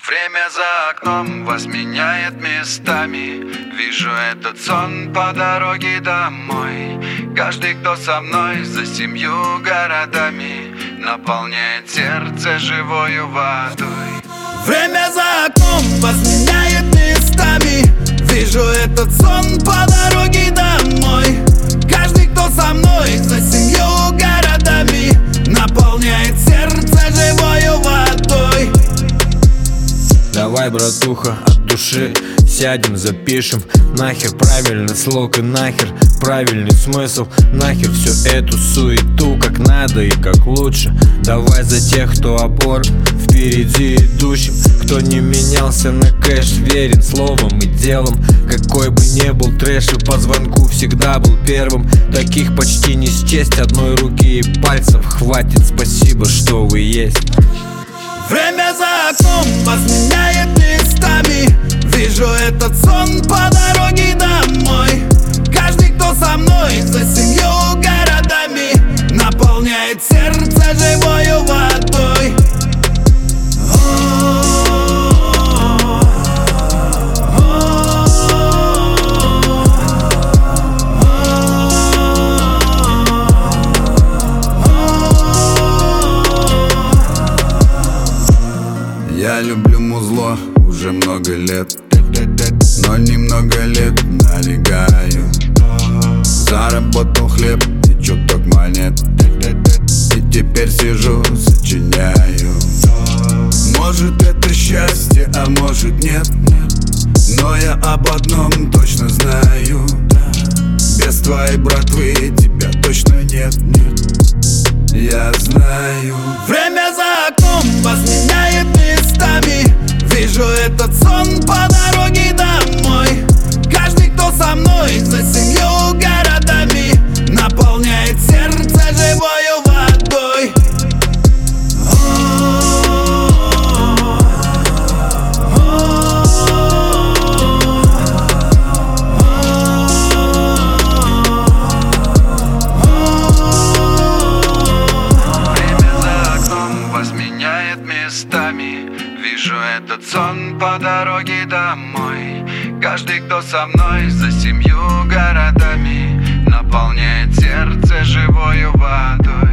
Время за окном вас меняет местами. Вижу этот сон по дороге домой. Каждый, кто со мной, за 7 городами, наполняет сердце живою водой. Время за окном вас меняет местами. Вижу этот сон по дороге домой. Каждый, кто со мной, за 7 городами, наполняет сердце живою водой. Давай, братуха, от души сядем, запишем. Нахер правильный слог и нахер правильный смысл. Нахер всю эту суету, как надо и как лучше. Давай за тех, кто опор впереди идущим, кто не менялся на кэш, верен словом и делом. Какой бы ни был трэш, и по звонку всегда был первым. Таких почти не счесть, одной руки и пальцев хватит. Спасибо, что вы есть. Время за окном вас меняет местами. Вижу этот сон по дороге домой. Каждый, кто со мной, за 7 городами, наполняет сердце живою водой. Я люблю музло уже много лет, но немного лет налегаю. Заработал хлеб и чуток монет, и теперь сижу, сочиняю. Может это счастье, а может нет, но я об одном точно знаю: без твоей братвы тебя точно нет. Я знаю. Время за окном вас меняет местами. Вижу этот сон по дороге домой. Каждый, кто со мной, за 7 городами, наполняет сердце живою водой. Вижу этот сон по дороге домой. Каждый, кто со мной, за 7 городами, наполняет сердце живою водой.